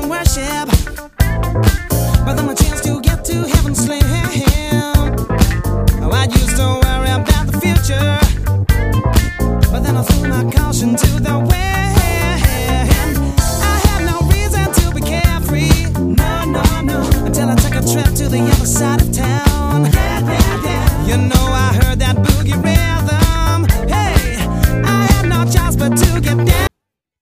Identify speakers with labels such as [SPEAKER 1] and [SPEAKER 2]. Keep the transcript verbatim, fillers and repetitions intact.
[SPEAKER 1] worship, but then a chance to get to heaven's land. Oh, I used to worry about the future, but then I threw my caution to the wind. I had no reason to be carefree, no, no, no, until I took a trip to the other side of town.